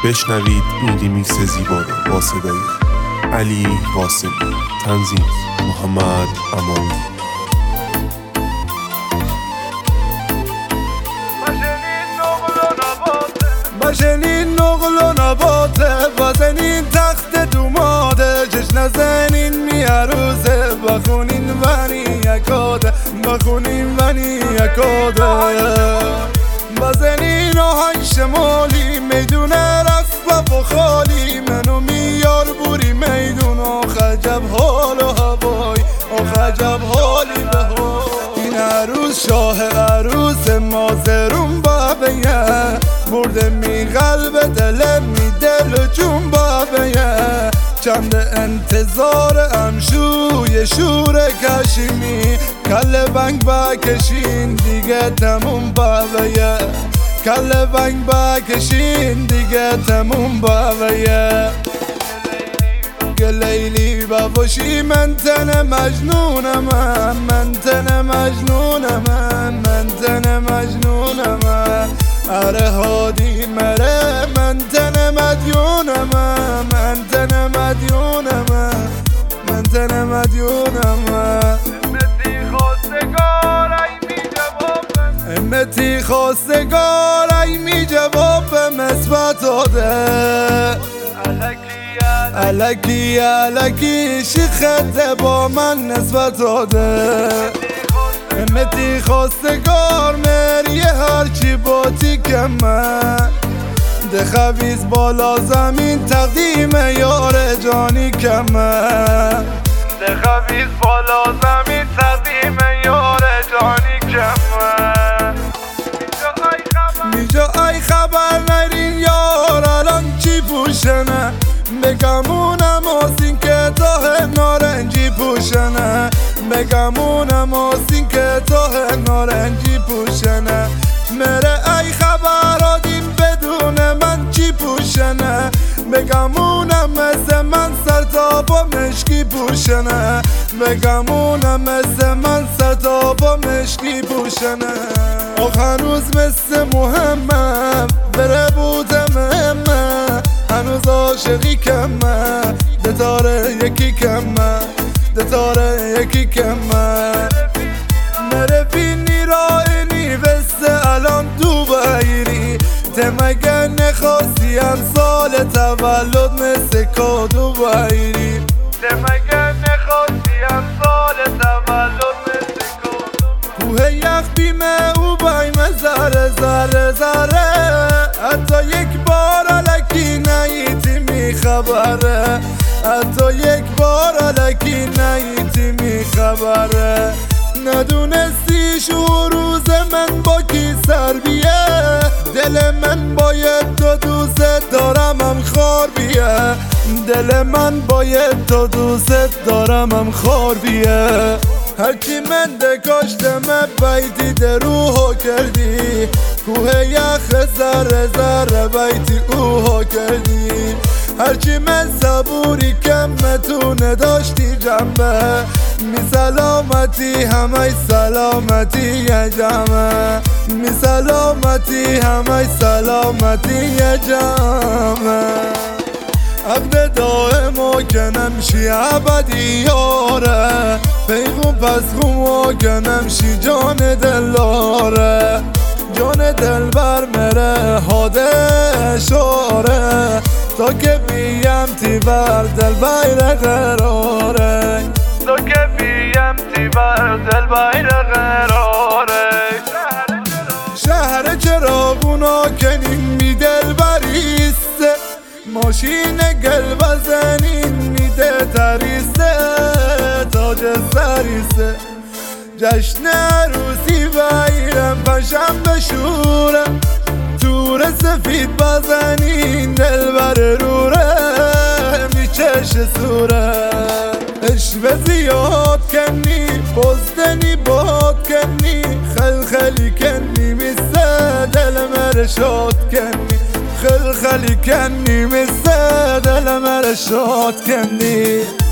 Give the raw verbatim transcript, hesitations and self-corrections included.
بشنوید این ریمیکس زیبا رو با صدای علی قاسمی، تنظیم محمد امانی. بشنین نقل و نباته بزنین تخت دوماده جشن زنین می عروسه بخونین ونی یکاده بخونین ونی یکاده بزنین آهنگ شمالی میدون رفت و خالی منو میار بوری میدون آخ عجب حال و هوای آخ عجب حالی به های این عروس شاه عروس مازرون بابیه برده می قلب دل می دل جون بابیه چند انتظار امشوی شور کشیمی کل بنگ بکشین دیگه تموم بابیه کل بنگ بکشین دیگه تموم بابیه لیلی باباشی من تن مجنونم من تن مجنونم من تن مجنونم اره هادی مره من تن مدیونم من تن مدیونم من تن مدیونم امتی خواستگار ای می جواب امتی خواستگار ای می جواب مثبت داده الکی الکی شیخت با من نسبت داده امتی خواستگار مریه هرچی باتی کمه ده خبیز بالا زمین تقدیم یار جانی کمه ده خبیز بالا زمین تقدیم یار جانی کمه میجا ای خبر نرین یار الان چی پوشنه بگمونم آسین که تاه نارنجی پوشنه بگمونم آسین که تاه نارنجی پوشنه مره ای خبر آدیم بدون من چی پوشنه بگمونم مثل من سرتاب و مشکی پوشنه بگمونم مثل من سرتاب و مشکی پوشنه آخ هنوز مثل مهمم بره بودم هنوز عاشقی کمه دتاره یکی کمه دتاره یکی کمه نره بینی رای وسته الان تو بایری تمگه نخواستی امسال تولد مثل کادو بایری تمگه نخواستی امسال تولد مثل کادو کوه یخ بیمه او بایم زره زره زره حتی یک بار الکی نیتی می خبره حتی یک بار الکی نیتی می خبره ندونستی شو روز من با کی سر بیه دل من باید تو دوست دارم هم خار بیه دل من باید تو دوست دارم هم خار بیه هرچی من دکاشتم بیتی دروها کردی کوه یخ زره زره بیتی اوها کردی هرچی من صبوری کمتونه داشتی جنبه می سلامتی همه سلامتی یه جمعه می سلامتی همه سلامتی یه جمعه عقد دائم و کنمشی عبدی یاره پیغم پس خون و کنمشی جان دلاره جان دل بر مره حاده شاره تا که بیم تی بر دل بیر قراره تا که بیم تی بر دل بیر قراره شهر چراغونا کنین می دل بریسته ماشین گل بزنین میده تریسته تاج سریسته جشن عروسی بایرم پشم بشورم تور سفید بزنین دل بر روره میچش سوره عشق زیاد کنی بزدنی باد کنی خل خلی کنی میسه دل مر شاد کنی خل خلی کنی میسه دل مر شاد کنی